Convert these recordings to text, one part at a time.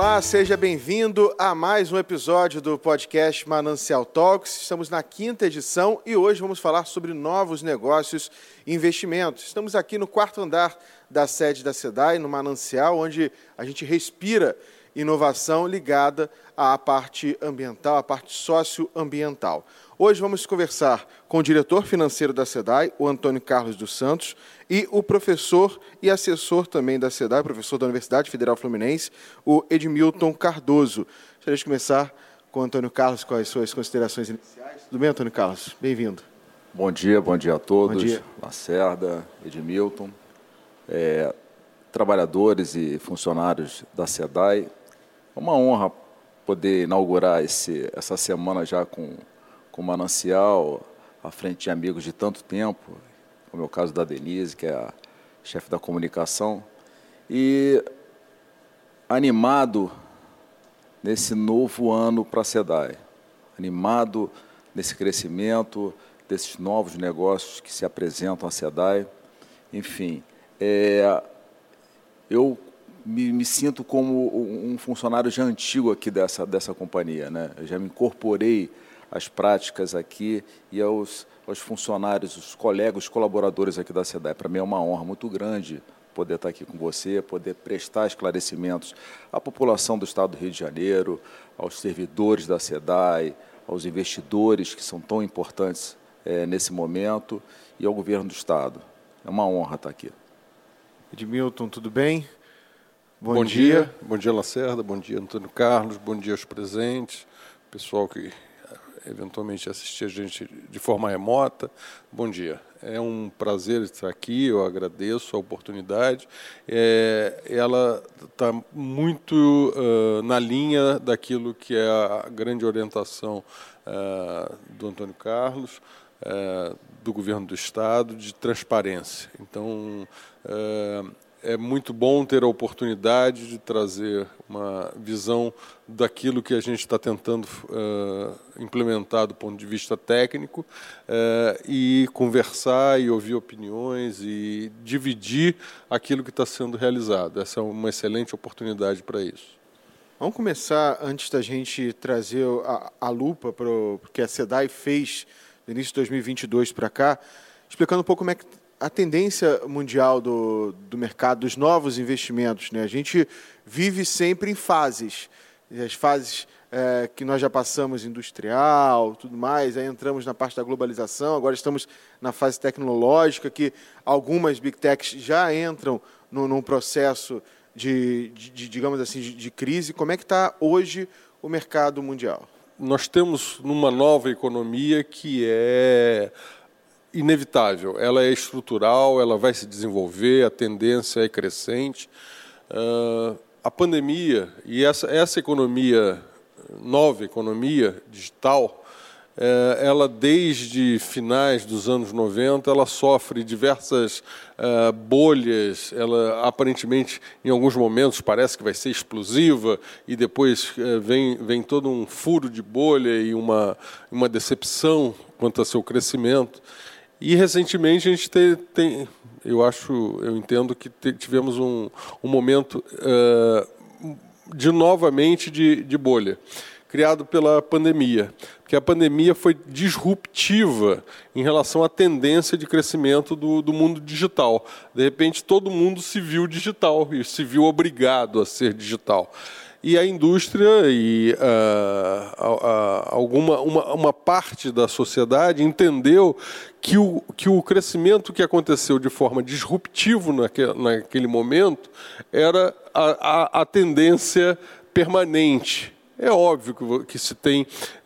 Olá, seja bem-vindo a mais um episódio do podcast Manancial Talks. Estamos na 5ª edição e hoje vamos falar sobre novos negócios e investimentos. Estamos aqui no 4º andar da sede da SEDAI, no Manancial, onde a gente respira inovação ligada à parte ambiental, à parte socioambiental. Hoje vamos conversar com o diretor financeiro da SEDAI, o Antônio Carlos dos Santos, e o professor e assessor também da SEDAI, professor da Universidade Federal Fluminense, o Edmilton Cardoso. Gostaria de começar com o Antônio Carlos com as suas considerações iniciais. Tudo bem, Antônio Carlos? Bem-vindo. Bom dia a todos. Bom dia. Lacerda, Edmilton, trabalhadores e funcionários da SEDAI. É uma honra poder inaugurar essa semana já com o Manancial, à frente de amigos de tanto tempo, como é o caso da Denise, que é a chefe da comunicação, e animado nesse novo ano para a SEDAI, animado nesse crescimento, desses novos negócios que se apresentam à SEDAI. Enfim, eu me sinto como um funcionário já antigo aqui dessa companhia, né? Eu já me incorporei às práticas aqui e aos funcionários, os colegas, os colaboradores aqui da SEDAI. Para mim é uma honra muito grande poder estar aqui com você, poder prestar esclarecimentos à população do Estado do Rio de Janeiro, aos servidores da SEDAI, aos investidores que são tão importantes nesse momento e ao governo do Estado. É uma honra estar aqui. Edmilton, tudo bem? Bom dia. Bom dia, Lacerda. Bom dia, Antônio Carlos. Bom dia aos presentes, pessoal que eventualmente assistir a gente de forma remota. Bom dia. É um prazer estar aqui, eu agradeço a oportunidade. Ela está muito na linha daquilo que é a grande orientação do Antônio Carlos, do governo do Estado, de transparência. Então, é muito bom ter a oportunidade de trazer uma visão daquilo que a gente está tentando implementar do ponto de vista técnico e conversar e ouvir opiniões e dividir aquilo que está sendo realizado. Essa é uma excelente oportunidade para isso. Vamos começar, antes da gente trazer a lupa para o que a SEDAI fez no início de 2022 para cá, explicando um pouco como é que a tendência mundial do mercado, dos novos investimentos, né? A gente vive sempre em fases. As fases que nós já passamos, industrial, tudo mais, aí entramos na parte da globalização, agora estamos na fase tecnológica, que algumas big techs já entram num processo digamos assim, de crise. Como é que está hoje o mercado mundial? Nós temos uma nova economia que é inevitável, ela é estrutural, ela vai se desenvolver, a tendência é crescente. A pandemia e essa economia, nova economia digital, ela desde finais dos anos 90, ela sofre diversas bolhas, ela aparentemente em alguns momentos parece que vai ser explosiva e depois vem todo um furo de bolha e uma decepção quanto ao seu crescimento. E recentemente a gente eu entendo que tivemos um momento novamente de bolha, criado pela pandemia, porque a pandemia foi disruptiva em relação à tendência de crescimento do mundo digital. De repente todo mundo se viu digital e se viu obrigado a ser digital. E a indústria e uma parte da sociedade entendeu que o crescimento que aconteceu de forma disruptiva naquele momento era a tendência permanente. É óbvio que se tem,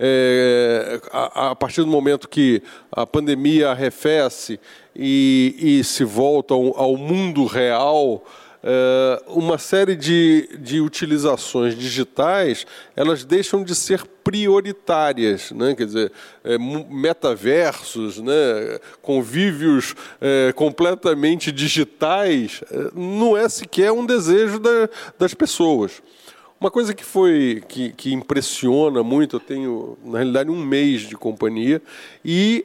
a partir do momento que a pandemia arrefece e se volta ao mundo real, uma série de utilizações digitais, elas deixam de ser prioritárias, né? Quer dizer, metaversos, né? Convívios completamente digitais, não é sequer um desejo das pessoas. Uma coisa que impressiona muito, eu tenho, na realidade, 1 mês de companhia, e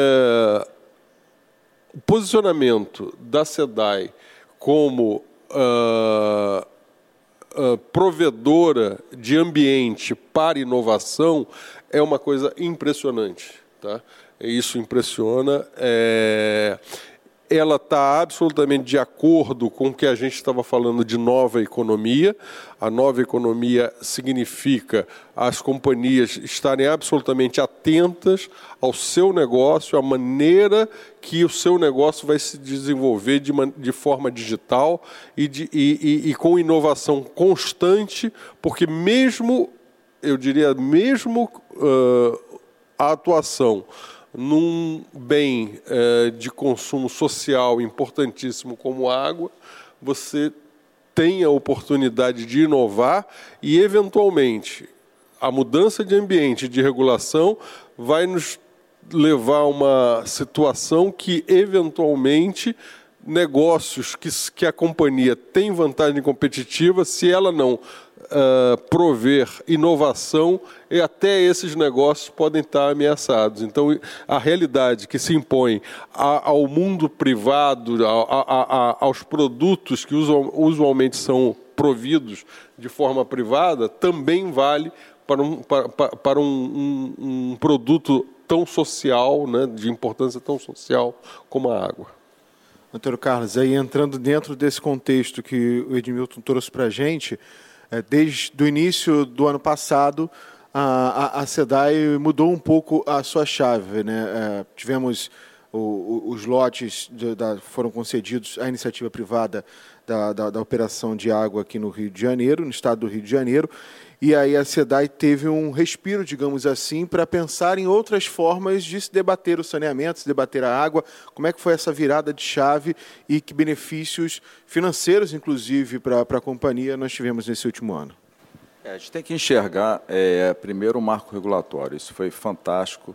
o posicionamento da SEDAI como provedora de ambiente para inovação é uma coisa impressionante. Tá? Isso impressiona. Ela está absolutamente de acordo com o que a gente estava falando de nova economia. A nova economia significa as companhias estarem absolutamente atentas ao seu negócio, à maneira que o seu negócio vai se desenvolver de forma digital e com inovação constante, porque mesmo a atuação num bem de consumo social importantíssimo como água, você tem a oportunidade de inovar e, eventualmente, a mudança de ambiente, de regulação, vai nos levar a uma situação que, eventualmente, negócios que a companhia tem vantagem competitiva, se ela não prover inovação, e até esses negócios podem estar ameaçados. Então, a realidade que se impõe ao mundo privado, aos produtos que usualmente são providos de forma privada, também vale para um produto tão social, né, de importância tão social como a água. Antônio Carlos, aí entrando dentro desse contexto que o Edmilton trouxe para a gente, desde o início do ano passado, a SEDAI mudou um pouco a sua chave, né? Tivemos os lotes foram concedidos à iniciativa privada da operação de água aqui no Rio de Janeiro, no estado do Rio de Janeiro, e aí a SEDAI teve um respiro, digamos assim, para pensar em outras formas de se debater o saneamento, se debater a água. Como é que foi essa virada de chave e que benefícios financeiros, inclusive, para a companhia nós tivemos nesse último ano? A gente tem que enxergar, primeiro, o marco regulatório. Isso foi fantástico,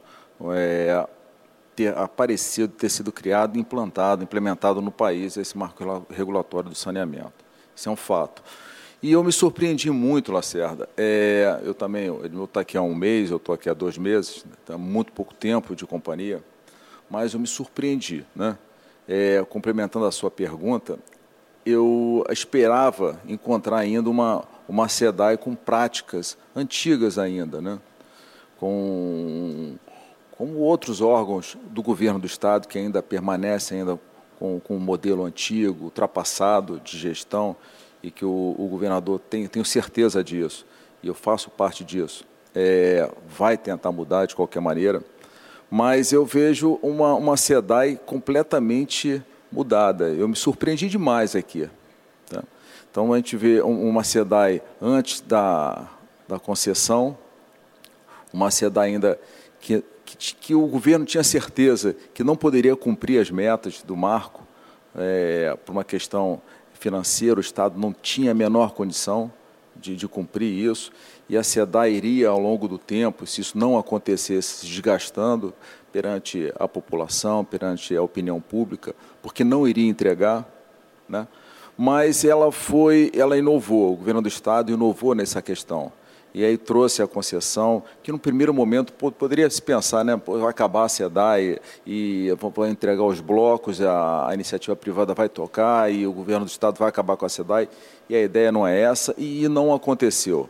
ter sido criado, implantado, implementado no país esse marco regulatório do saneamento. Isso é um fato. E eu me surpreendi muito, Lacerda. Eu também, eu estou aqui há um mês, eu estou aqui há 2 meses, tá muito pouco tempo de companhia, mas eu me surpreendi, né? Complementando a sua pergunta, eu esperava encontrar ainda uma SEDAI com práticas antigas ainda, né? Como outros órgãos do governo do Estado que ainda permanecem com um modelo antigo, ultrapassado de gestão, e que o governador tenho certeza disso, e eu faço parte disso, vai tentar mudar de qualquer maneira, mas eu vejo uma SEDAI completamente mudada. Eu me surpreendi demais aqui. Tá? Então, a gente vê uma SEDAI antes da concessão, uma SEDAI ainda que o governo tinha certeza que não poderia cumprir as metas do marco, por uma questão financeira, o Estado não tinha a menor condição de cumprir isso, e a SEDAI iria, ao longo do tempo, se isso não acontecesse, se desgastando perante a população, perante a opinião pública, porque não iria entregar, né? Mas ela inovou, o governo do Estado inovou nessa questão. E aí trouxe a concessão, que no primeiro momento poderia se pensar, né, vai acabar a SEDAI e vão entregar os blocos, a iniciativa privada vai tocar e o governo do Estado vai acabar com a SEDAI, e a ideia não é essa, e não aconteceu.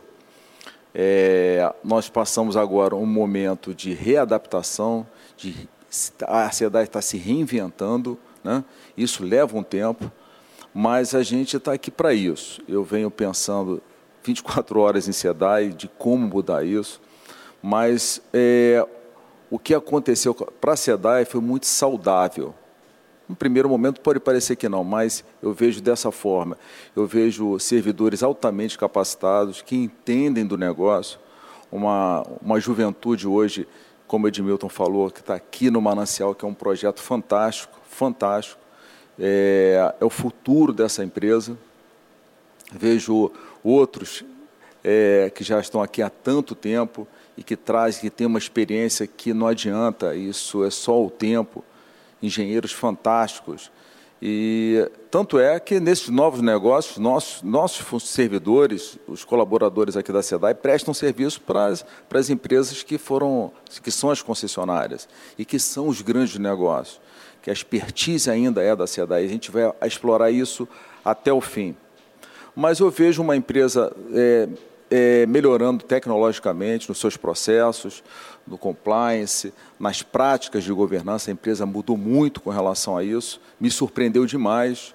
Nós passamos agora um momento de readaptação, a SEDAI está se reinventando, né? Isso leva um tempo, mas a gente está aqui para isso. Eu venho pensando 24 horas em SEDAI, de como mudar isso, mas o que aconteceu para a SEDAI foi muito saudável. No primeiro momento pode parecer que não, mas eu vejo dessa forma. Eu vejo servidores altamente capacitados, que entendem do negócio, uma juventude hoje, como o Edmilton falou, que está aqui no Manancial, que é um projeto fantástico, fantástico, é o futuro dessa empresa. Vejo outros que já estão aqui há tanto tempo e que têm uma experiência que não adianta, isso é só o tempo, engenheiros fantásticos. E tanto é que nesses novos negócios, nossos servidores, os colaboradores aqui da SEDAI, prestam serviço para as empresas que são as concessionárias e que são os grandes negócios, que a expertise ainda é da SEDAI. A gente vai explorar isso até o fim. mas eu vejo uma empresa melhorando tecnologicamente nos seus processos, no compliance, nas práticas de governança. A empresa mudou muito com relação a isso, me surpreendeu demais.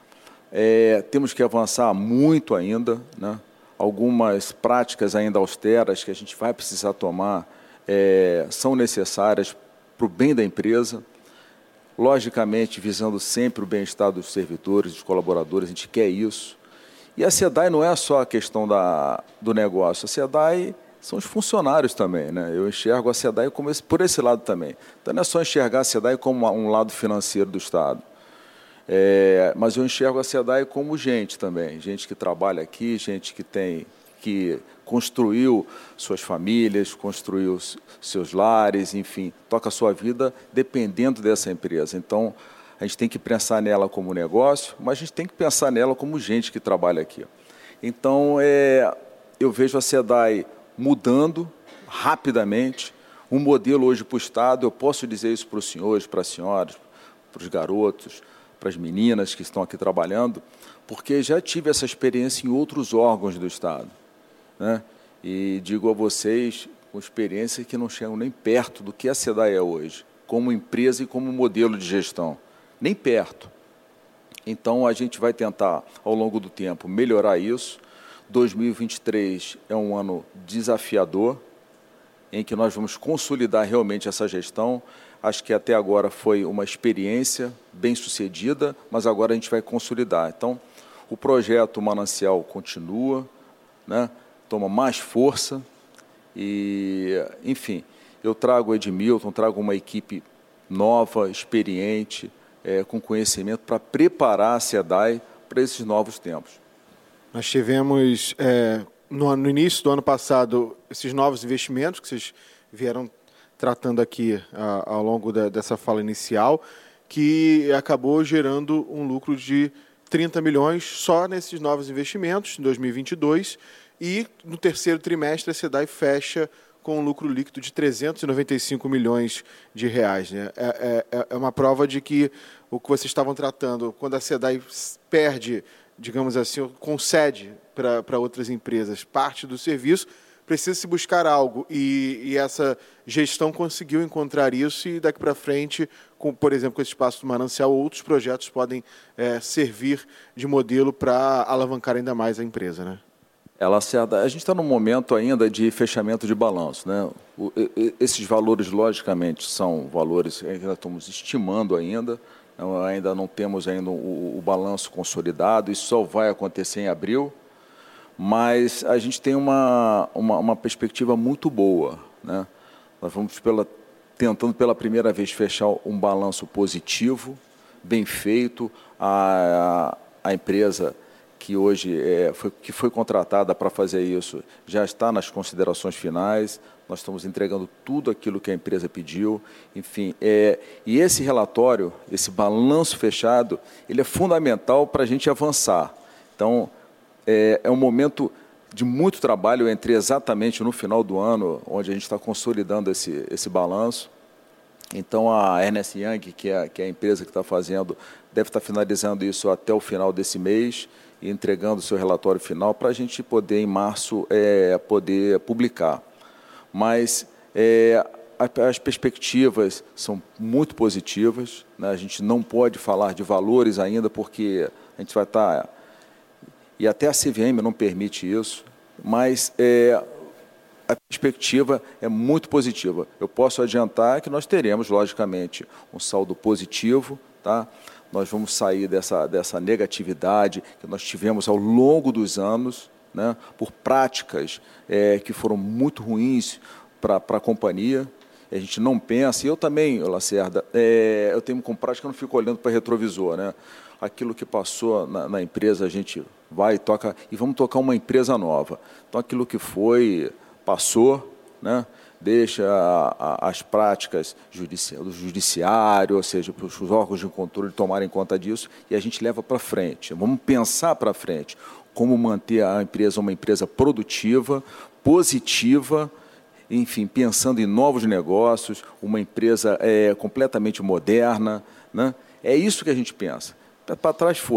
Temos que avançar muito ainda, né? Algumas práticas ainda austeras que a gente vai precisar tomar são necessárias para o bem da empresa, logicamente visando sempre o bem-estar dos servidores, dos colaboradores, a gente quer isso. E a SEDAI não é só a questão do negócio, a SEDAI são os funcionários também, né? Eu enxergo a SEDAI por esse lado também. Então não é só enxergar a SEDAI como um lado financeiro do Estado, mas eu enxergo a SEDAI como gente também, gente que trabalha aqui, gente que construiu suas famílias, construiu seus lares, enfim, toca a sua vida dependendo dessa empresa. Então, a gente tem que pensar nela como negócio, mas a gente tem que pensar nela como gente que trabalha aqui. Então, eu vejo a SEDAI mudando rapidamente, um modelo hoje para o Estado, eu posso dizer isso para os senhores, para as senhoras, para os garotos, para as meninas que estão aqui trabalhando, porque já tive essa experiência em outros órgãos do Estado, né? E digo a vocês, com experiência que não chegam nem perto do que a SEDAI é hoje, como empresa e como modelo de gestão, nem perto. Então, a gente vai tentar, ao longo do tempo, melhorar isso. 2023 é um ano desafiador, em que nós vamos consolidar realmente essa gestão. Acho que até agora foi uma experiência bem-sucedida, mas agora a gente vai consolidar. Então, o projeto Manancial continua, né? Toma mais força e, enfim, eu trago o Edmilton, trago uma equipe nova, experiente, com conhecimento para preparar a SEDAI para esses novos tempos. Nós tivemos, no início do ano passado, esses novos investimentos que vocês vieram tratando aqui ao longo dessa fala inicial, que acabou gerando um lucro de 30 milhões só nesses novos investimentos, em 2022, e no terceiro trimestre a SEDAI fecha com um lucro líquido de 395 milhões de reais. Né? É uma prova de que o que vocês estavam tratando, quando a SEDAI perde, digamos assim, concede para outras empresas parte do serviço, precisa se buscar algo, e essa gestão conseguiu encontrar isso, e daqui para frente, por exemplo, com esse espaço do Manancial, outros projetos podem servir de modelo para alavancar ainda mais a empresa, né? A gente está num momento ainda de fechamento de balanço, né? Esses valores, logicamente, são valores que nós estamos estimando ainda não temos ainda o balanço consolidado, isso só vai acontecer em abril, mas a gente tem uma perspectiva muito boa, né? Nós vamos tentando pela primeira vez fechar um balanço positivo, bem feito. A empresa que hoje foi contratada para fazer isso já está nas considerações finais. Nós estamos entregando tudo aquilo que a empresa pediu, enfim. E esse relatório, esse balanço fechado, ele é fundamental para a gente avançar. Então, é um momento de muito trabalho. Eu entrei exatamente no final do ano, onde a gente está consolidando esse balanço. Então, a Ernst Young, que é a empresa que está fazendo, deve estar finalizando isso até o final desse mês e entregando o seu relatório final para a gente poder, em março, poder publicar. Mas as perspectivas são muito positivas, né? A gente não pode falar de valores ainda, porque a gente vai estar... E até a CVM não permite isso, mas a perspectiva é muito positiva. Eu posso adiantar que nós teremos, logicamente, um saldo positivo, tá? Nós vamos sair dessa negatividade que nós tivemos ao longo dos anos, né, por práticas que foram muito ruins para a companhia. A gente não pensa, e eu também, Lacerda, eu tenho como prática, eu não fico olhando para retrovisor, né? Aquilo que passou na empresa, a gente vai e toca, e vamos tocar uma empresa nova. Então, aquilo que foi, passou, né? Deixa as práticas do judiciário, ou seja, para os órgãos de controle tomarem conta disso, e a gente leva para frente. Vamos pensar para frente como manter a empresa uma empresa produtiva, positiva, enfim, pensando em novos negócios, uma empresa completamente moderna, né? É isso que a gente pensa. Para trás foi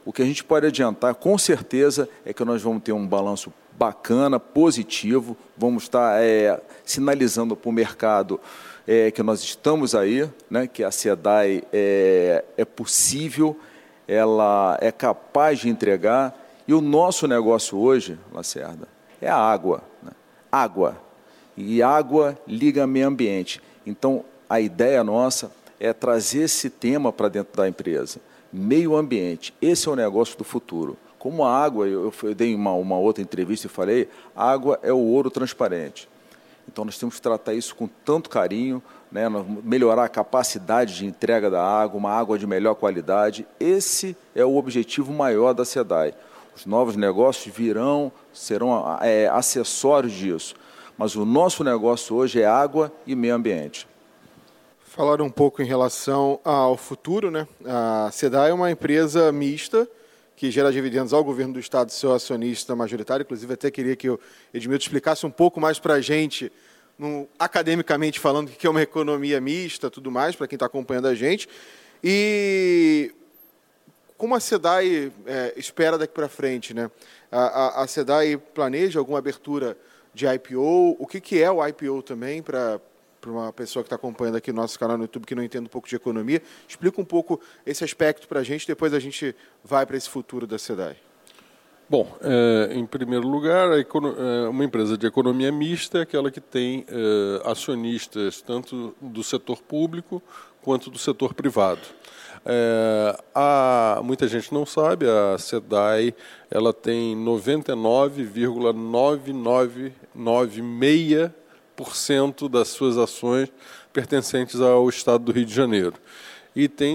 O que a gente pode adiantar, com certeza, é que nós vamos ter um balanço bacana, positivo, vamos estar sinalizando para o mercado que nós estamos aí, né, que a SEDAI é possível, ela é capaz de entregar, e o nosso negócio hoje, Lacerda, é a água. Né? Água. E água liga meio ambiente. Então, a ideia nossa é trazer esse tema para dentro da empresa. Meio ambiente, esse é o negócio do futuro. Como a água, eu dei uma outra entrevista e falei, a água é o ouro transparente. Então, nós temos que tratar isso com tanto carinho, né, melhorar a capacidade de entrega da água, uma água de melhor qualidade. Esse é o objetivo maior da SEDAI. Os novos negócios serão acessórios disso. Mas o nosso negócio hoje é água e meio ambiente. Falaram um pouco em relação ao futuro, né? A SEDAI é uma empresa mista, que gera dividendos ao governo do Estado, seu acionista majoritário. Inclusive, até queria que o Edmilton explicasse um pouco mais para a gente, academicamente falando, o que é uma economia mista, tudo mais, para quem está acompanhando a gente. E como a SEDAI espera daqui para frente, né? A SEDAI planeja alguma abertura de IPO? O que é o IPO também, para uma pessoa que está acompanhando aqui no nosso canal no YouTube, que não entende um pouco de economia? Explica um pouco esse aspecto para a gente, depois a gente vai para esse futuro da SEDAI. Bom, em primeiro lugar, uma empresa de economia mista é aquela que tem acionistas tanto do setor público quanto do setor privado. Muita gente não sabe, a SEDAI ela tem 99,9996% das suas ações pertencentes ao Estado do Rio de Janeiro. E tem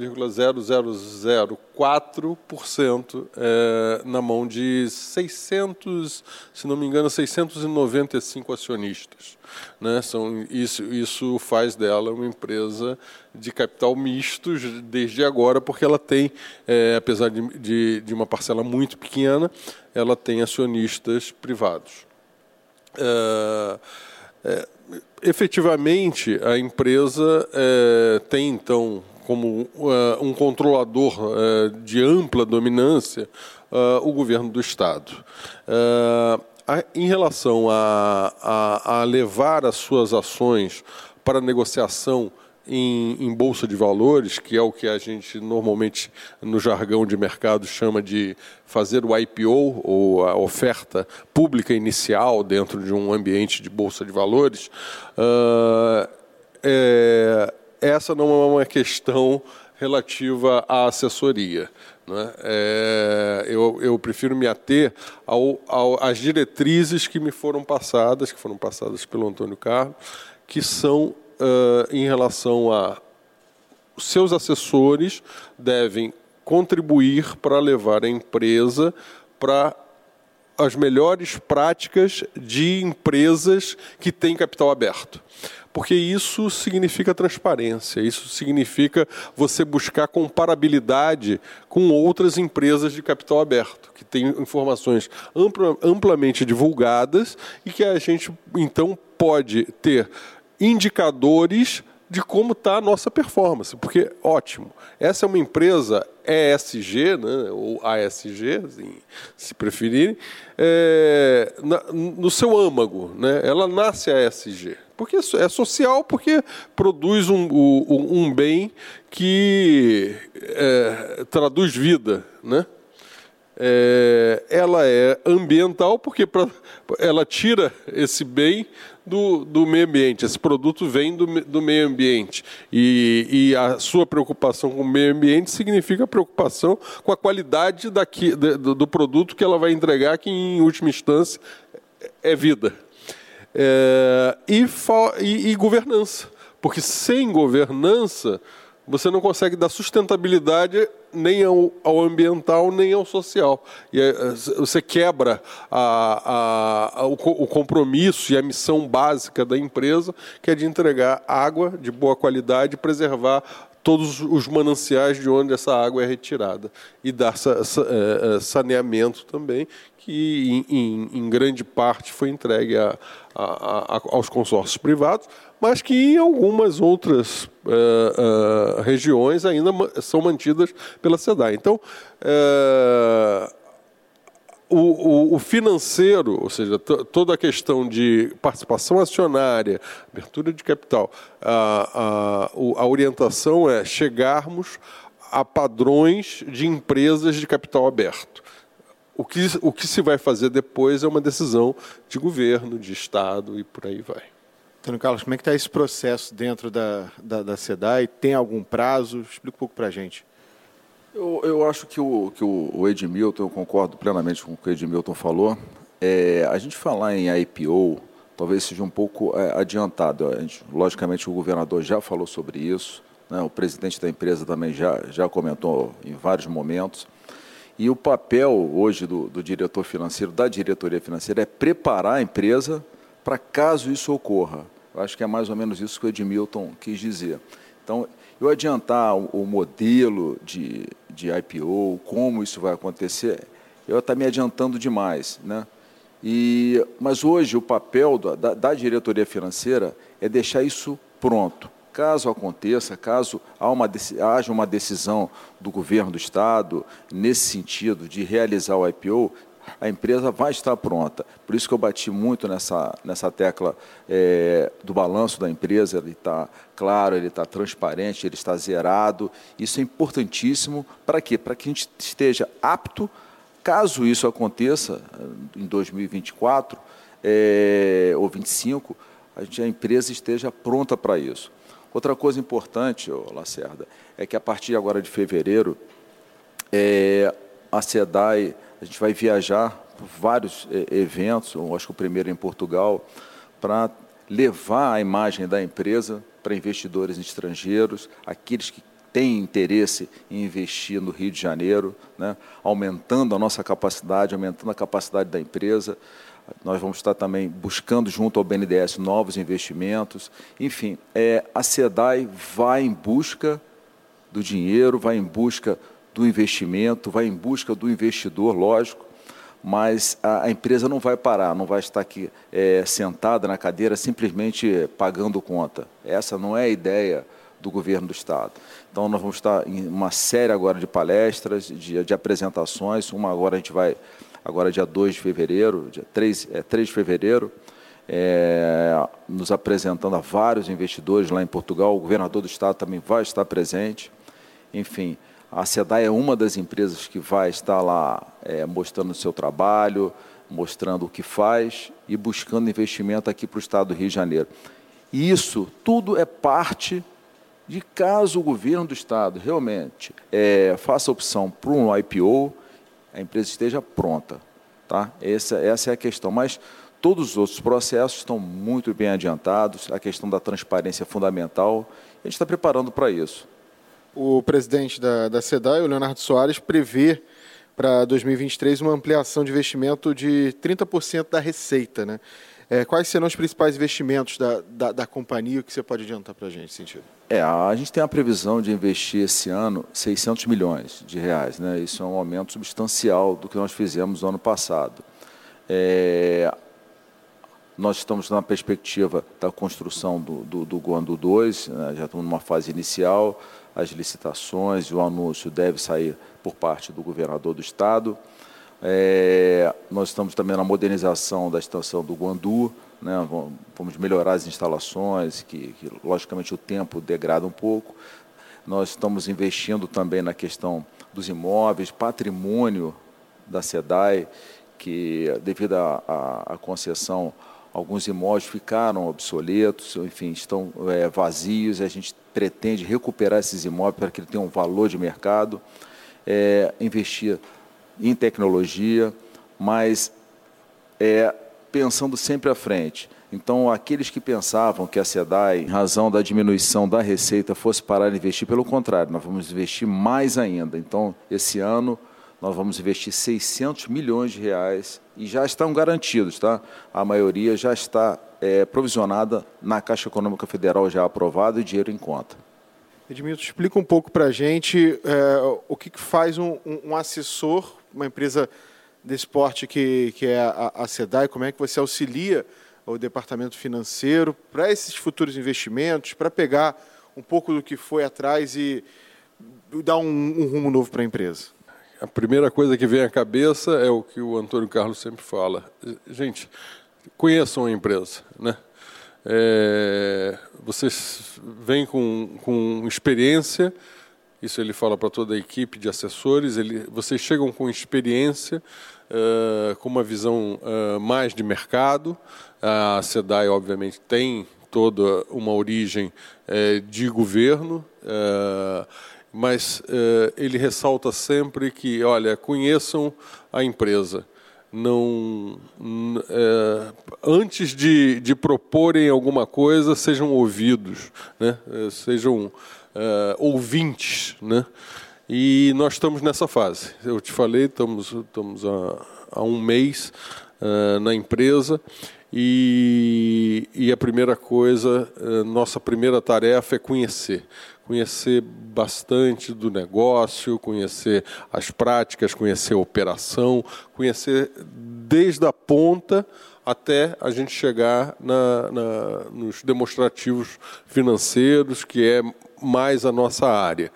0,0004% na mão de 600, se não me engano, 695 acionistas. Né? Isso faz dela uma empresa de capital misto desde agora, porque ela tem, apesar de uma parcela muito pequena, ela tem acionistas privados. Efetivamente, a empresa tem, então, como um controlador de ampla dominância o governo do Estado. Em relação a levar as suas ações para negociação em bolsa de valores, que é o que a gente normalmente no jargão de mercado chama de fazer o IPO, ou a oferta pública inicial dentro de um ambiente de bolsa de valores, essa não é uma questão relativa à assessoria. Né? Eu prefiro me ater às diretrizes que me foram passadas, pelo Antônio Carlos, que são em relação a seus assessores devem contribuir para levar a empresa para as melhores práticas de empresas que têm capital aberto. Porque isso significa transparência, isso significa você buscar comparabilidade com outras empresas de capital aberto, que têm informações amplamente divulgadas e que a gente, então, pode ter indicadores de como está a nossa performance, porque, ótimo, essa é uma empresa ESG, né, ou ASG, se preferirem, no seu âmago, né, ela nasce ASG, porque é social, porque produz um bem que traduz vida, né? Ela é ambiental porque ela tira esse bem do meio ambiente. Esse produto vem do meio ambiente. E a sua preocupação com o meio ambiente significa preocupação com a qualidade do produto que ela vai entregar, que em última instância é vida. E governança. Porque sem governança você não consegue dar sustentabilidade nem ao ambiental, nem ao social. E você quebra o compromisso e a missão básica da empresa, que é de entregar água de boa qualidade e preservar todos os mananciais de onde essa água é retirada. E dar saneamento também, que em grande parte foi entregue aos consórcios privados, mas que em algumas outras regiões ainda são mantidas pela SEDAI. Então, o financeiro, ou seja, toda a questão de participação acionária, abertura de capital, a orientação é chegarmos a padrões de empresas de capital aberto. O que se vai fazer depois é uma decisão de governo, de Estado e por aí vai. Antônio Carlos, como é que está esse processo dentro da SEDAI? Tem algum prazo? Explica um pouco para a gente. Eu acho que o Edmilton, eu concordo plenamente com o que o Edmilton falou. A gente falar em IPO talvez seja um pouco adiantado. Logicamente, o governador já falou sobre isso, né? O presidente da empresa também já comentou em vários momentos. E o papel hoje do diretor financeiro, da diretoria financeira, é preparar a empresa para caso isso ocorra. Eu acho que é mais ou menos isso que o Edmilton quis dizer. Então, eu adiantar o modelo de IPO, como isso vai acontecer, eu estou me adiantando demais, né? Mas hoje o papel da diretoria financeira é deixar isso pronto. Caso aconteça, caso haja uma decisão do governo do Estado nesse sentido de realizar o IPO, a empresa vai estar pronta. Por isso que eu bati muito nessa tecla do balanço da empresa. Ele está claro, ele está transparente, ele está zerado. Isso é importantíssimo. Para quê? Para que a gente esteja apto, caso isso aconteça em 2024 ou 2025, a empresa esteja pronta para isso. Outra coisa importante, Lacerda, é que a partir agora de fevereiro, a SEDAI, a gente vai viajar por vários eventos, eu acho que o primeiro em Portugal, para levar a imagem da empresa para investidores estrangeiros, aqueles que têm interesse em investir no Rio de Janeiro, né, aumentando a nossa capacidade, aumentando a capacidade da empresa. Nós vamos estar também buscando, junto ao BNDES, novos investimentos. Enfim, a SEDAI vai em busca do dinheiro, vai em busca do investimento, vai em busca do investidor, lógico, mas a empresa não vai parar, não vai estar aqui sentada na cadeira simplesmente pagando conta. Essa não é a ideia do governo do Estado. Então, nós vamos estar em uma série agora de palestras, de apresentações. Uma agora a gente vai... Agora, dia 2 de fevereiro, dia 3 de fevereiro, nos apresentando a vários investidores lá em Portugal. O governador do Estado também vai estar presente. Enfim, a SEDAI é uma das empresas que vai estar lá mostrando o seu trabalho, mostrando o que faz e buscando investimento aqui para o Estado do Rio de Janeiro. E isso tudo é parte de caso o governo do Estado realmente faça opção por um IPO, a empresa esteja pronta, tá? Essa é a questão. Mas todos os outros processos estão muito bem adiantados, a questão da transparência é fundamental, a gente está preparando para isso. O presidente da SEDAI, o Leonardo Soares, prevê para 2023 uma ampliação de investimento de 30% da receita, né? Quais serão os principais investimentos da companhia? O que você pode adiantar para a gente nesse sentido? A gente tem a previsão de investir esse ano 600 milhões de reais, né? Isso é um aumento substancial do que nós fizemos no ano passado. Nós estamos na perspectiva da construção do Guandu 2, né? Já estamos numa fase inicial, as licitações e o anúncio deve sair por parte do governador do Estado. Nós estamos também na modernização da estação do Guandu, né? Vamos melhorar as instalações, que logicamente o tempo degrada um pouco. Nós estamos investindo também na questão dos imóveis, patrimônio da SEDAI, que devido à concessão, alguns imóveis ficaram obsoletos, enfim, estão vazios, e a gente pretende recuperar esses imóveis para que ele tenha um valor de mercado, investir em tecnologia, mas pensando sempre à frente. Então, aqueles que pensavam que a SEDAI, em razão da diminuição da receita, fosse parar de investir, pelo contrário, nós vamos investir mais ainda. Então, esse ano, nós vamos investir 600 milhões de reais e já estão garantidos, tá? A maioria já está provisionada na Caixa Econômica Federal, já aprovado e dinheiro em conta. Edmilton, explica um pouco para a gente o que faz um assessor, uma empresa desse porte que é a SEDAI, como é que você auxilia o departamento financeiro para esses futuros investimentos, para pegar um pouco do que foi atrás e dar um rumo novo para a empresa? A primeira coisa que vem à cabeça é o que o Antônio Carlos sempre fala. Gente, conheçam a empresa, né? Vocês vêm com experiência, isso ele fala para toda a equipe de assessores, vocês chegam com experiência, com uma visão mais de mercado. A SEDAI, obviamente, tem toda uma origem de governo, mas ele ressalta sempre que, olha, conheçam a empresa. Não, antes de proporem alguma coisa, sejam ouvidos, né? Sejam ouvintes, né? E nós estamos nessa fase. Eu te falei, estamos há um mês na empresa e a primeira coisa, nossa primeira tarefa é conhecer bastante do negócio, conhecer as práticas, conhecer a operação, conhecer desde a ponta até a gente chegar nos demonstrativos financeiros, que é mais a nossa área.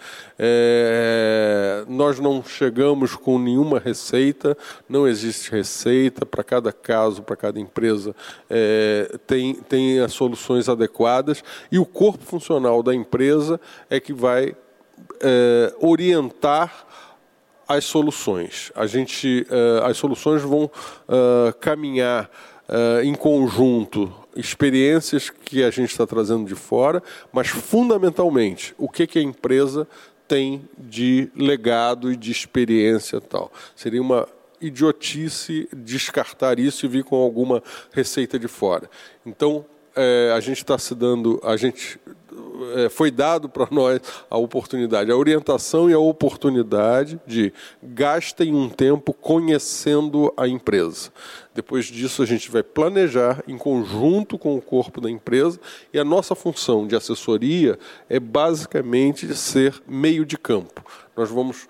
Nós não chegamos com nenhuma receita, não existe receita para cada caso, para cada empresa, tem as soluções adequadas e o corpo funcional da empresa é que vai orientar as soluções. As soluções vão caminhar em conjunto, experiências que a gente está trazendo de fora, mas fundamentalmente o que a empresa tem de legado e de experiência e tal. Seria uma idiotice descartar isso e vir com alguma receita de fora. Então, a gente está se dando, foi dado para nós a oportunidade, a orientação e a oportunidade de gastem um tempo conhecendo a empresa. Depois disso, a gente vai planejar em conjunto com o corpo da empresa e a nossa função de assessoria é basicamente ser meio de campo. Nós vamos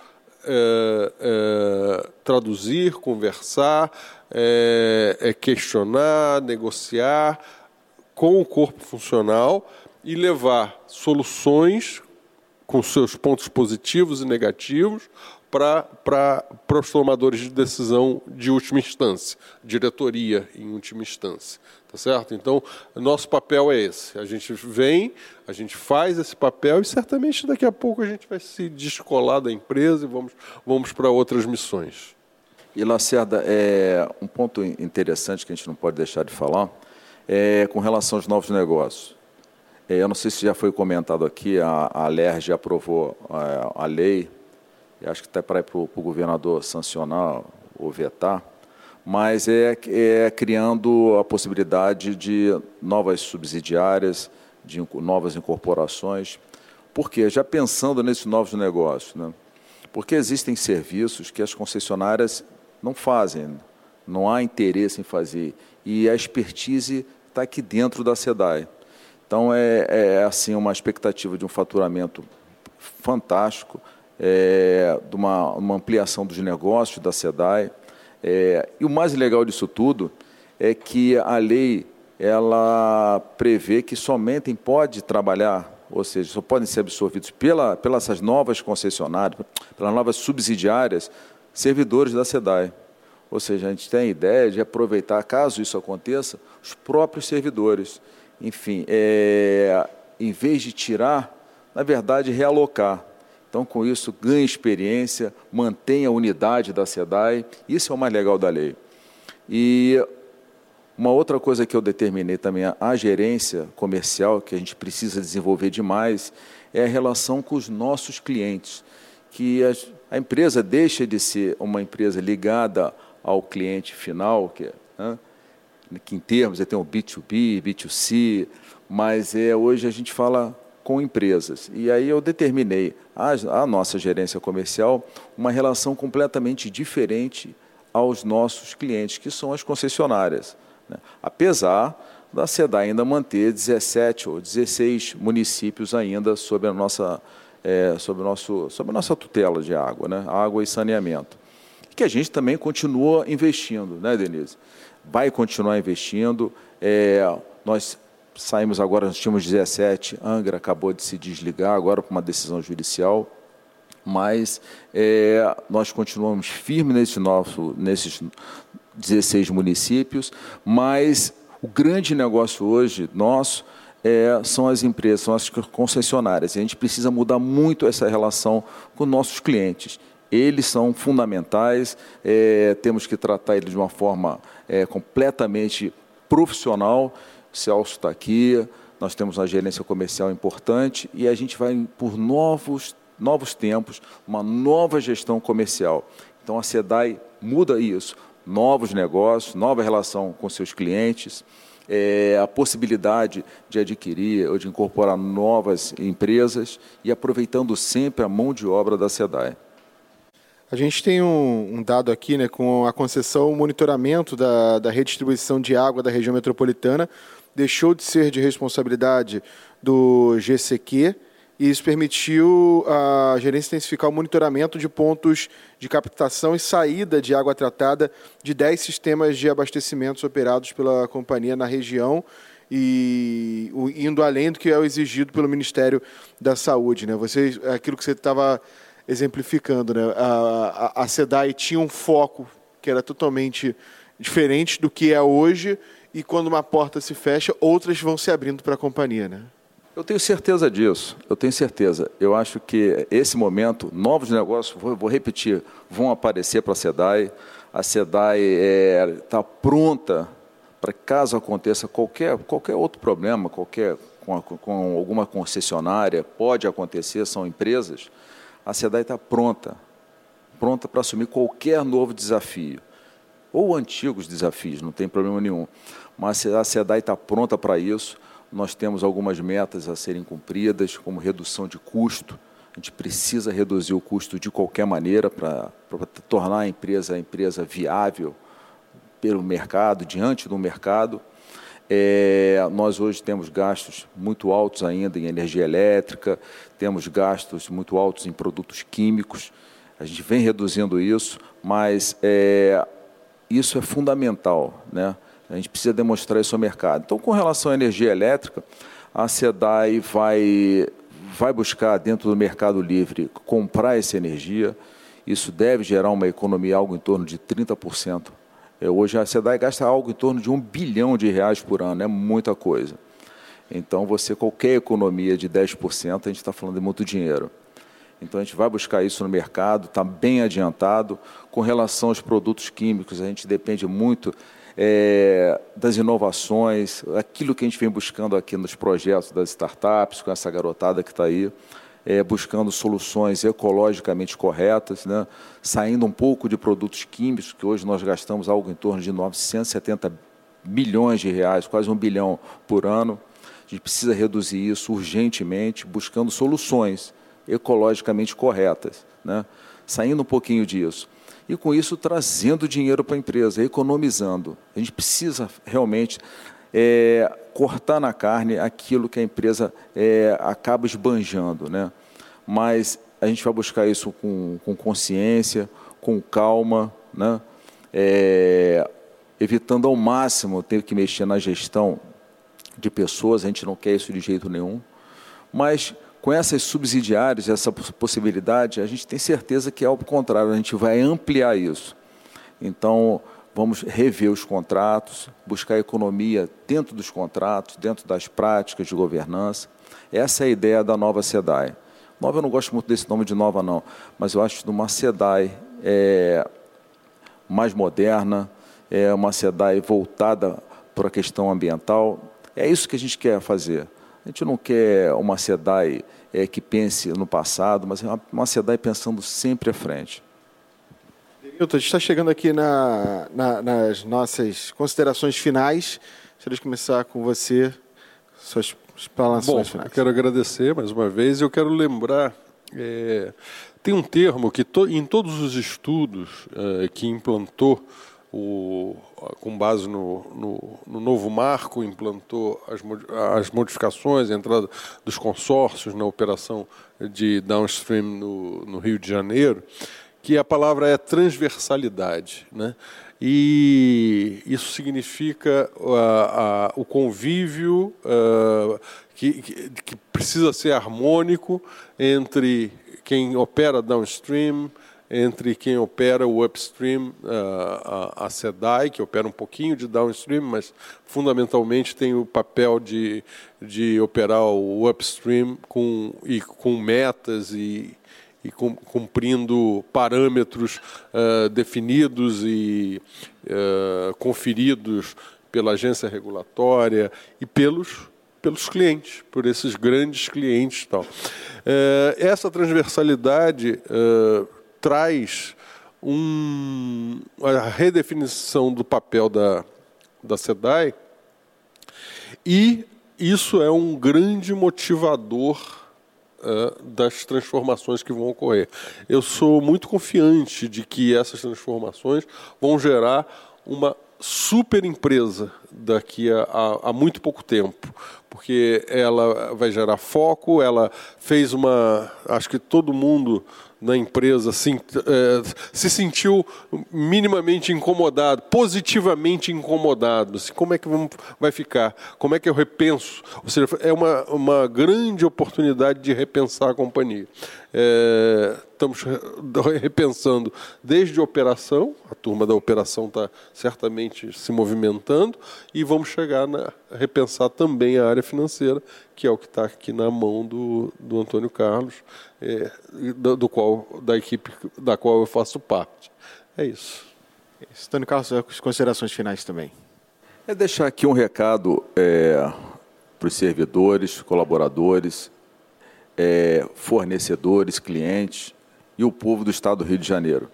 traduzir, conversar, questionar, negociar com o corpo funcional e levar soluções com seus pontos positivos e negativos para os tomadores de decisão de última instância, diretoria em última instância, tá certo? Então, nosso papel é esse. A gente vem, a gente faz esse papel e certamente daqui a pouco a gente vai se descolar da empresa e vamos para outras missões. E, Lacerda, um ponto interessante que a gente não pode deixar de falar com relação aos novos negócios. Eu não sei se já foi comentado aqui, a LERJ aprovou a lei, acho que está para ir para o governador sancionar ou vetar, mas criando a possibilidade de novas subsidiárias, de novas incorporações. Por quê? Já pensando nesses novos negócios, né? Porque existem serviços que as concessionárias não fazem, não há interesse em fazer, e a expertise está aqui dentro da SEDAI. Então, assim, uma expectativa de um faturamento fantástico, de uma ampliação dos negócios da SEDAI. E o mais legal disso tudo é que a lei ela prevê que somente pode trabalhar, ou seja, só podem ser absorvidos pelas novas concessionárias, pelas novas subsidiárias, servidores da SEDAI. Ou seja, a gente tem a ideia de aproveitar, caso isso aconteça, os próprios servidores. Enfim, em vez de tirar, na verdade, realocar. Então, com isso, ganha experiência, mantém a unidade da SEDAI. Isso é o mais legal da lei. E uma outra coisa que eu determinei também, a gerência comercial, que a gente precisa desenvolver demais, é a relação com os nossos clientes. Que a empresa deixa de ser uma empresa ligada ao cliente final, que em termos tem o B2B, B2C, mas hoje a gente fala com empresas. E aí eu determinei a nossa gerência comercial uma relação completamente diferente aos nossos clientes, que são as concessionárias, né? Apesar da SEDAI ainda manter 17 ou 16 municípios ainda sob a nossa tutela de água, né? Água e saneamento. Que a gente também continua investindo, né, Denise? vai continuar investindo. Nós saímos agora, nós tínhamos 17, Angra acabou de se desligar agora por uma decisão judicial, mas nós continuamos firmes nesses 16 municípios, mas o grande negócio hoje nosso são as empresas, são as concessionárias. A gente precisa mudar muito essa relação com nossos clientes. Eles são fundamentais, temos que tratar eles de uma forma completamente profissional. O Celso está aqui, nós temos uma gerência comercial importante e a gente vai por novos tempos, uma nova gestão comercial. Então, a SEDAI muda isso, novos negócios, nova relação com seus clientes, a possibilidade de adquirir ou de incorporar novas empresas e aproveitando sempre a mão de obra da SEDAI. A gente tem um dado aqui, né, com a concessão, o monitoramento da redistribuição de água da região metropolitana deixou de ser de responsabilidade do GCQ e isso permitiu a gerência intensificar o monitoramento de pontos de captação e saída de água tratada de 10 sistemas de abastecimentos operados pela companhia na região e indo além do que é o exigido pelo Ministério da Saúde, né? Aquilo que você estava exemplificando, né? A SEDAI tinha um foco que era totalmente diferente do que é hoje e quando uma porta se fecha, outras vão se abrindo para a companhia, né? Eu tenho certeza disso, eu tenho certeza. Eu acho que esse momento, novos negócios, vou repetir, vão aparecer para a SEDAI. A SEDAI está pronta para caso aconteça qualquer outro problema, com alguma concessionária, pode acontecer, são empresas. A SEDAI está pronta para assumir qualquer novo desafio, ou antigos desafios, não tem problema nenhum. Mas a SEDAI está pronta para isso. Nós temos algumas metas a serem cumpridas, como redução de custo. A gente precisa reduzir o custo de qualquer maneira para tornar a empresa viável pelo mercado, diante do mercado. Nós hoje temos gastos muito altos ainda em energia elétrica, temos gastos muito altos em produtos químicos. A gente vem reduzindo isso, mas isso é fundamental, né? A gente precisa demonstrar isso ao mercado. Então, com relação à energia elétrica, a SEDAI vai buscar, dentro do mercado livre, comprar essa energia. Isso deve gerar uma economia algo em torno de 30%. Hoje, a SEDAI gasta algo em torno de R$1 bilhão por ano, é muita coisa. Então, qualquer economia de 10%, a gente está falando de muito dinheiro. Então, a gente vai buscar isso no mercado, está bem adiantado. Com relação aos produtos químicos, a gente depende muito das inovações, aquilo que a gente vem buscando aqui nos projetos das startups, com essa garotada que está aí, buscando soluções ecologicamente corretas, né? Saindo um pouco de produtos químicos, que hoje nós gastamos algo em torno de R$970 milhões, quase R$1 bilhão por ano. A gente precisa reduzir isso urgentemente, buscando soluções ecologicamente corretas, né? Saindo um pouquinho disso. E, com isso, trazendo dinheiro para a empresa, economizando. A gente precisa realmente cortar na carne aquilo que a empresa acaba esbanjando, né? Mas a gente vai buscar isso com consciência, com calma, né? Evitando ao máximo ter que mexer na gestão de pessoas, a gente não quer isso de jeito nenhum, mas com essas subsidiárias, essa possibilidade, a gente tem certeza que, ao contrário, a gente vai ampliar isso. Então, vamos rever os contratos, buscar economia dentro dos contratos, dentro das práticas de governança. Essa é a ideia da nova SEDAI. Nova, eu não gosto muito desse nome de nova, não, mas eu acho de uma SEDAI mais moderna, uma SEDAI voltada para a questão ambiental. É isso que a gente quer fazer. A gente não quer uma SEDAI que pense no passado, mas uma SEDAI pensando sempre à frente. Milton, a gente está chegando aqui nas nossas considerações finais. Gostaria de começar com você, suas balanções finais. Eu quero agradecer mais uma vez. Eu quero lembrar, tem um termo que em todos os estudos que implantou, com base no novo marco, implantou as modificações, a entrada dos consórcios na operação de downstream no Rio de Janeiro, que a palavra é transversalidade, né? E isso significa o convívio que precisa ser harmônico entre quem opera downstream, entre quem opera o upstream, a SEDAI, que opera um pouquinho de downstream, mas fundamentalmente tem o papel de operar o upstream com metas e cumprindo parâmetros definidos e conferidos pela agência regulatória e pelos clientes, por esses grandes clientes e tal. Essa transversalidade traz a redefinição do papel da SEDAI, e isso é um grande motivador das transformações que vão ocorrer. Eu sou muito confiante de que essas transformações vão gerar uma super empresa daqui a muito pouco tempo, porque ela vai gerar foco, ela fez acho que todo mundo na empresa se sentiu minimamente incomodado, positivamente incomodado. Assim, como é que vai ficar? Como é que eu repenso? Ou seja, é uma grande oportunidade de repensar a companhia. Estamos repensando desde a operação, a turma da operação está certamente se movimentando, e vamos chegar a repensar também a área financeira, que é o que está aqui na mão do Antônio Carlos, da equipe da qual eu faço parte. É isso. Antônio Carlos, as considerações finais também. Deixar aqui um recado para os servidores, colaboradores, fornecedores, clientes e o povo do Estado do Rio de Janeiro.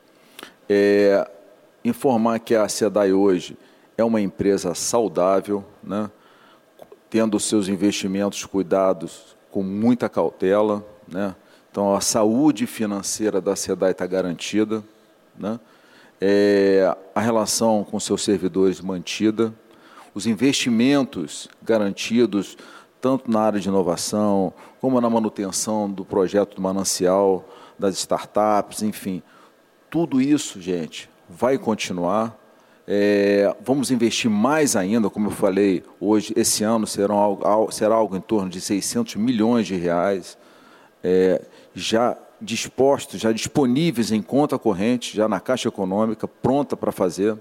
Informar que a SEDAI hoje é uma empresa saudável, né, tendo os seus investimentos cuidados com muita cautela, né? Então, a saúde financeira da SEDAI está garantida, né? A relação com seus servidores mantida, os investimentos garantidos, tanto na área de inovação, como na manutenção do projeto do manancial, das startups, enfim. Tudo isso, gente, vai continuar. Vamos investir mais ainda, como eu falei, hoje, esse ano será algo em torno de 600 milhões de reais, já dispostos, já disponíveis em conta corrente, já na Caixa Econômica, pronta para fazer.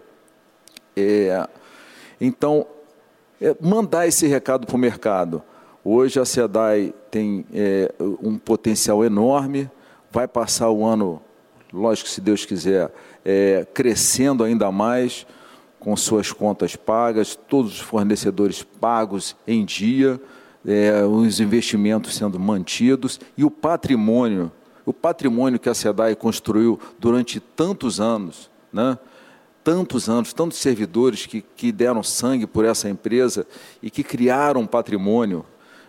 Então, mandar esse recado para o mercado. Hoje a SEDAI tem um potencial enorme, vai passar o ano, lógico, se Deus quiser, crescendo ainda mais, com suas contas pagas, todos os fornecedores pagos em dia, os investimentos sendo mantidos e o patrimônio que a SEDAI construiu durante tantos anos, né? Tantos servidores que deram sangue por essa empresa e que criaram um patrimônio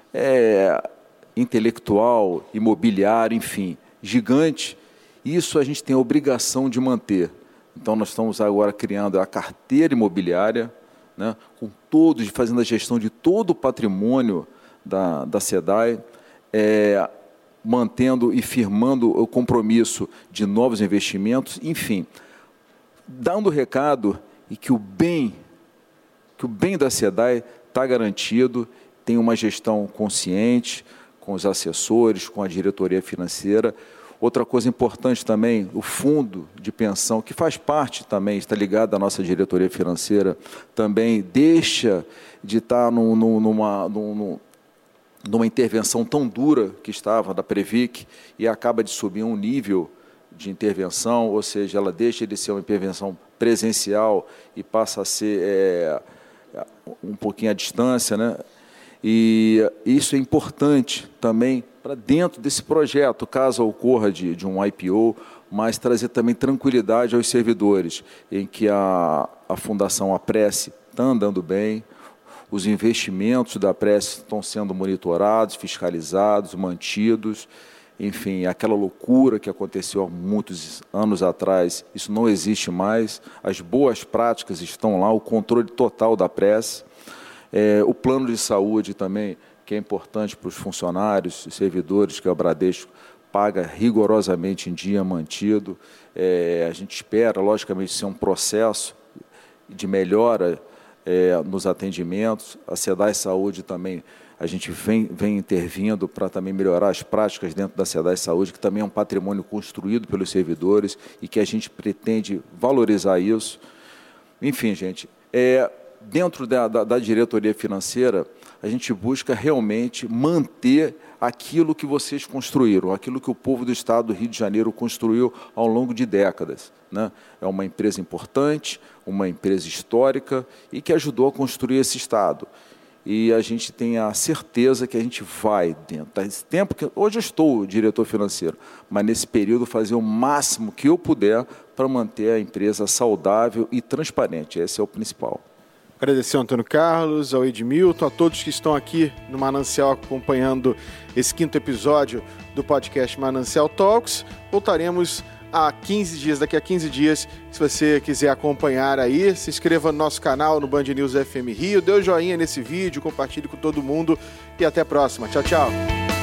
intelectual, imobiliário, enfim, gigante. Isso a gente tem a obrigação de manter. Então, nós estamos agora criando a carteira imobiliária, né, fazendo a gestão de todo o patrimônio da SEDAI, mantendo e firmando o compromisso de novos investimentos, enfim, dando o recado e que o bem da SEDAI está garantido, tem uma gestão consciente, com os assessores, com a diretoria financeira. Outra coisa importante também, o fundo de pensão, que faz parte também, está ligado à nossa diretoria financeira, também deixa de estar numa intervenção tão dura que estava da Previc e acaba de subir um nível de intervenção, ou seja, ela deixa de ser uma intervenção presencial e passa a ser um pouquinho à distância, né? E isso é importante também para dentro desse projeto, caso ocorra de um IPO, mas trazer também tranquilidade aos servidores, em que a Fundação Apresse está andando bem, os investimentos da Apresse estão sendo monitorados, fiscalizados, mantidos, enfim, aquela loucura que aconteceu há muitos anos atrás, isso não existe mais, as boas práticas estão lá, o controle total da Apresse, o plano de saúde também, que é importante para os funcionários e servidores, que é o Bradesco, paga rigorosamente em dia, mantido. A gente espera, logicamente, ser um processo de melhora nos atendimentos. A SEDAI Saúde também, a gente vem intervindo para também melhorar as práticas dentro da SEDAI Saúde, que também é um patrimônio construído pelos servidores e que a gente pretende valorizar isso. Enfim, gente, dentro da diretoria financeira, a gente busca realmente manter aquilo que vocês construíram, aquilo que o povo do Estado do Rio de Janeiro construiu ao longo de décadas, né? É uma empresa importante, uma empresa histórica e que ajudou a construir esse Estado. E a gente tem a certeza que a gente vai, dentro desse tempo, que hoje eu estou diretor financeiro, mas nesse período fazer o máximo que eu puder para manter a empresa saudável e transparente. Esse é o principal. Agradecer ao Antônio Carlos, ao Edmilton, a todos que estão aqui no Manancial acompanhando esse 5º episódio do podcast Manancial Talks. Voltaremos daqui a 15 dias. Se você quiser acompanhar aí, se inscreva no nosso canal no Band News FM Rio, dê um joinha nesse vídeo, compartilhe com todo mundo e até a próxima. Tchau, tchau.